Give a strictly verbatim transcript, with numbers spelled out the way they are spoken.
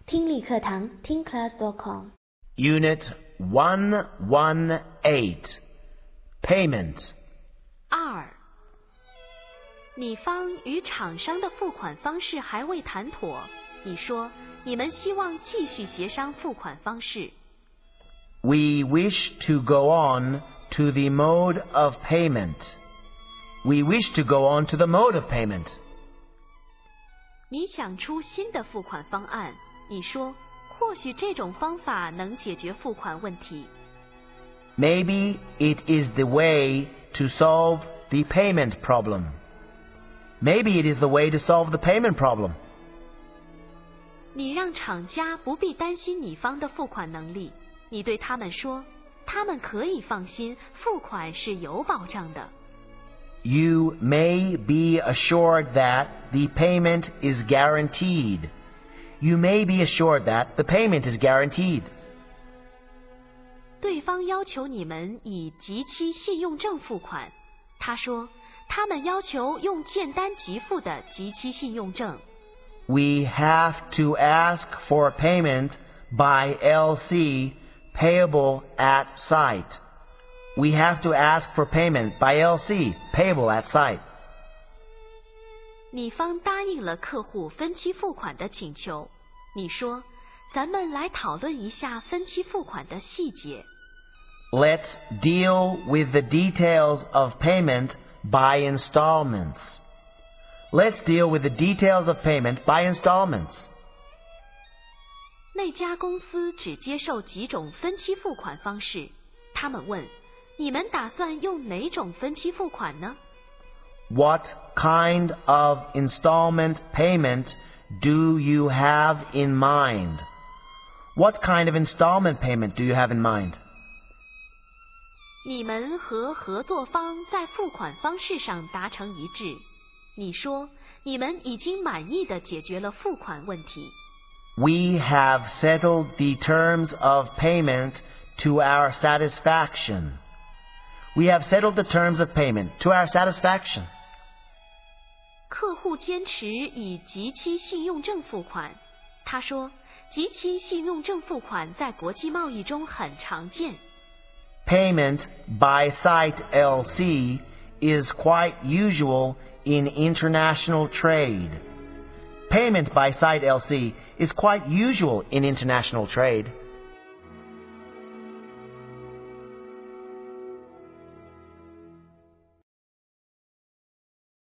听力课堂听 class dot com Unit one eighteen Payment 二，你方与厂商的付款方式还未谈妥，你说你们希望继续协商付款方式。 We wish to go on to the mode of payment. We wish to go on to the mode of payment. 你想出新的付款方案，你说或许这种方法能解决付款问题。 Maybe it is the way to solve the payment problem. Maybe it is the way to solve the payment problem. 你让厂家不必担心你方的付款能力，你对他们说，他们可以放心，付款是有保障的。 You may be assured that the payment is guaranteed. You may be assured that the payment is guaranteed. 对方要求你们以即期信用证付款，他说，他们要求用简单给付的即期信用证。 We have to ask for payment by L C payable at site. We have to ask for payment by L C payable at site. 你方答应了客户分期付款的请求，你说，咱们来讨论一下分期付款的细节。 Let's deal with the details of payment by installments. Let's deal with the details of payment by installments. 那家公司只接受几种分期付款方式，他们问，你们打算用哪种分期付款呢？ What kind of installment payment do you have in mind? What kind of installment payment do you have in mind? 你们和合作方在付款方式上达成一致。你说，你们已经满意地解决了付款问题。 We have settled the terms of payment to our satisfaction. We have settled the terms of payment to our satisfaction. 客户坚持以即期信用证付款。他说，即期信用证付款在国际贸易中很常见。 Payment by site L C is quite usual in international trade. Payment by site L C is quite usual in international trade.